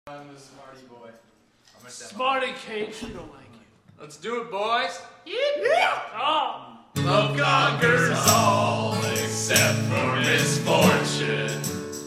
I'm the smarty boy. Smarty cakes, we don't like you. Let's do it, boys. Yeah! Oh! Love conquers all except for misfortune,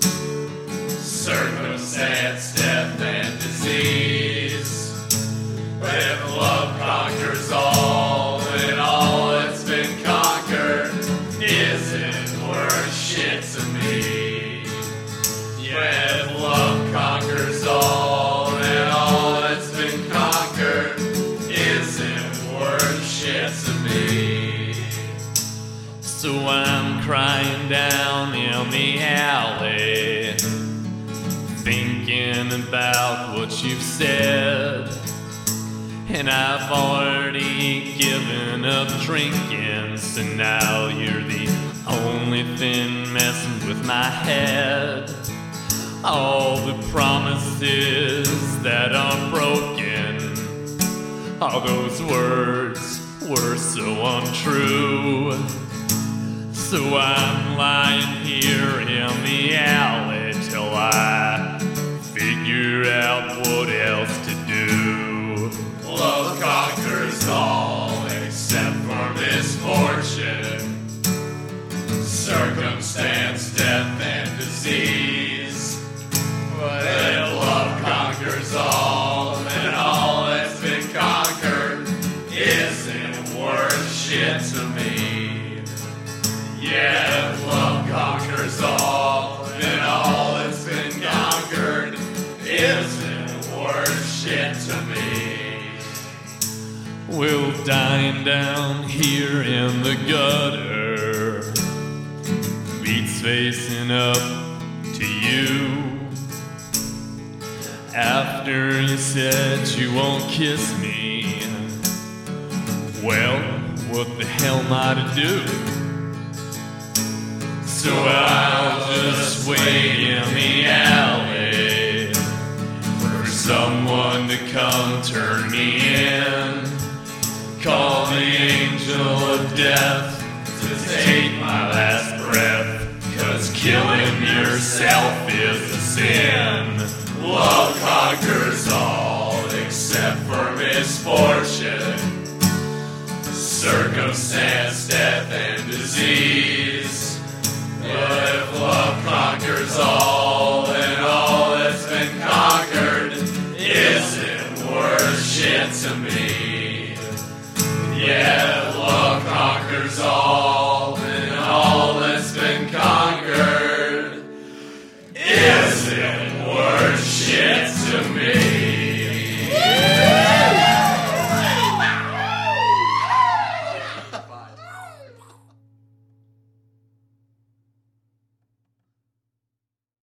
circumstance, death, and disease. But if love conquers all, then all that's been conquered isn't worth shit to me. Yeah, if love conquers all, then all that's been conquered isn't worth shit to me. So I'm crying down in the alley, thinking about what you've said. And I've already given up drinking, so now you're the only thing messing with my head. All the promises that are broken, all those words were so untrue. So I'm lying here in the alley till I figure out what else to do. Love conquers all except for misfortune, circumstance, death, and disease. But if love conquers all, then all that's been conquered isn't worth shit to me. Yeah, if love conquers all, then all that's been conquered isn't worth shit to me. We'll dine down here in the gutter, beats facing up to you. After you said you won't kiss me, well, what the hell am I to do? So I'll just wait in the alley for someone to come turn me in. Call the angel of death to take my last breath, 'cause killing yourself is a sin. Love conquers all except for misfortune, circumstance, death, and disease. But if love conquers all, then all that's been conquered isn't worth shit to me. Yeah, if love conquers all, then all that's been conquered isn't worth shit to me.